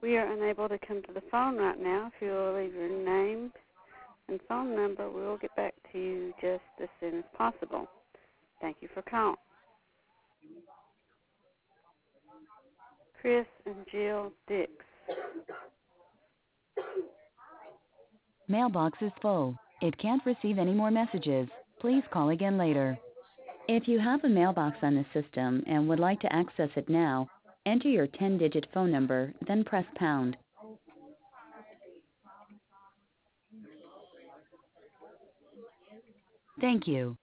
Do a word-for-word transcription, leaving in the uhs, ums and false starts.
We are unable to come to the phone right now. If you will leave your name and phone number, we will get back to you just as soon as possible. Thank you for calling. Chris and Jill Dix. Mailbox is full. It can't receive any more messages. Please call again later. If you have a mailbox on the system and would like to access it now, enter your ten-digit phone number, then press pound. Thank you.